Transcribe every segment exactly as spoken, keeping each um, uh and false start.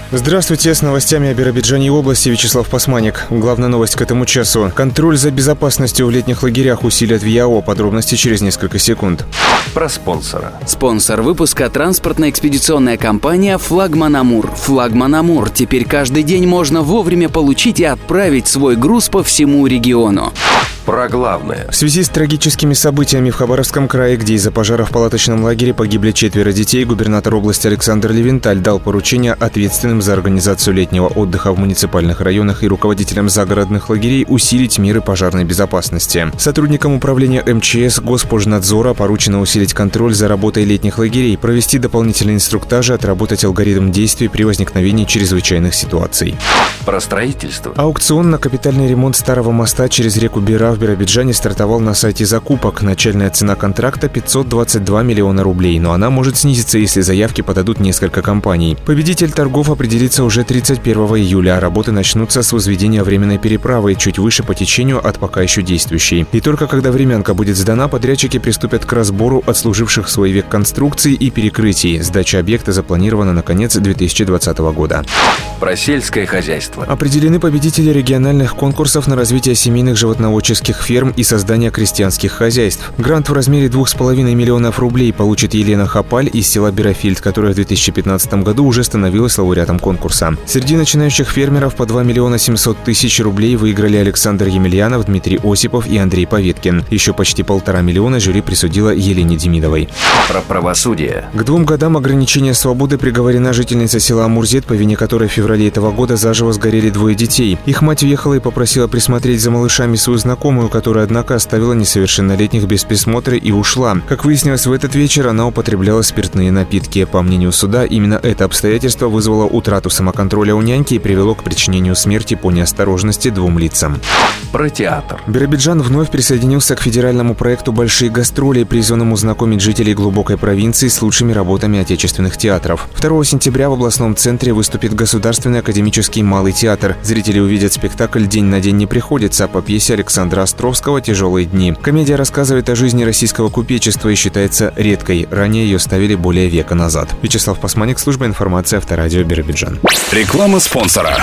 Здравствуйте, с новостями о Биробиджане и области Вячеслав Пасманик. Главная новость к этому часу. Контроль за безопасностью в летних лагерях усилят в ЯО. Подробности через несколько секунд. Про спонсора. Спонсор выпуска – транспортно-экспедиционная компания «Флагман Амур». «Флагман Амур» теперь каждый день можно вовремя получить и отправить свой груз по всему региону. Про главное. В связи с трагическими событиями в Хабаровском крае, где из-за пожара в палаточном лагере погибли четверо детей, губернатор области Александр Левенталь дал поручение ответственным за организацию летнего отдыха в муниципальных районах и руководителям загородных лагерей усилить меры пожарной безопасности. Сотрудникам управления эм че эс Госпожнадзора поручено усилить контроль за работой летних лагерей, провести дополнительные инструктажи, отработать алгоритм действий при возникновении чрезвычайных ситуаций. Про строительство. Аукцион на капитальный ремонт старого моста через реку Бира в Биробиджане стартовал на сайте закупок. Начальная цена контракта – пятьсот двадцать два миллиона рублей, но она может снизиться, если заявки подадут несколько компаний. Победитель торгов определится уже тридцать первого июля, а работы начнутся с возведения временной переправы чуть выше по течению от пока еще действующей. И только когда времянка будет сдана, подрядчики приступят к разбору отслуживших свой век конструкций и перекрытий. Сдача объекта запланирована на конец две тысячи двадцатого года. Про сельское хозяйство. Определены победители региональных конкурсов на развитие семейных животноводческих ферм и создание крестьянских хозяйств. Грант в размере двух с половиной миллионов рублей получит Елена Хапаль из села Бирофильд, которая в две тысячи пятнадцатом году уже становилась лауреатом конкурса. Среди начинающих фермеров по два миллиона семьсот тысяч рублей выиграли Александр Емельянов, Дмитрий Осипов и Андрей Поветкин. Еще почти полтора миллиона жюри присудила Елене Демидовой. Про правосудие. К двум годам ограничения свободы приговорена жительница села Амурзет, по вине которой в феврале этого года заживо сгорели двое детей. Их мать уехала и попросила присмотреть за малышами свою знакомую, которая, однако, оставила несовершеннолетних без присмотра и ушла. Как выяснилось, в этот вечер она употребляла спиртные напитки. По мнению суда, именно это обстоятельство вызвало утрату самоконтроля у няньки и привело к причинению смерти по неосторожности двум лицам. Про театр. Биробиджан вновь присоединился к федеральному проекту «Большие гастроли», призванному знакомить жителей глубокой провинции с лучшими работами отечественных театров. второго сентября в областном центре выступит Государственный академический малый театр. Зрители увидят спектакль «День на день не приходится» по пьесе Александра Островского «Тяжелые дни». Комедия рассказывает о жизни российского купечества и считается редкой. Ранее ее ставили более века назад. Вячеслав Пасманик, служба информации, Авторадио Биробиджан. Реклама спонсора.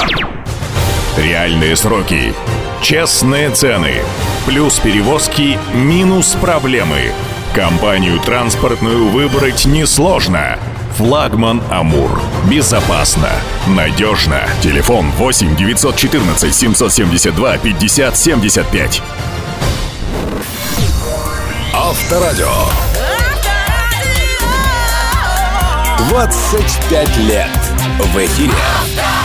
Реальные сроки. Честные цены. Плюс перевозки, минус проблемы. Компанию транспортную выбрать несложно. «Флагман Амур». Безопасно, надежно. Телефон восемь девятьсот четырнадцать семьсот семьдесят два пятьдесят семьдесят пять. Авторадио. двадцать пять лет в эфире.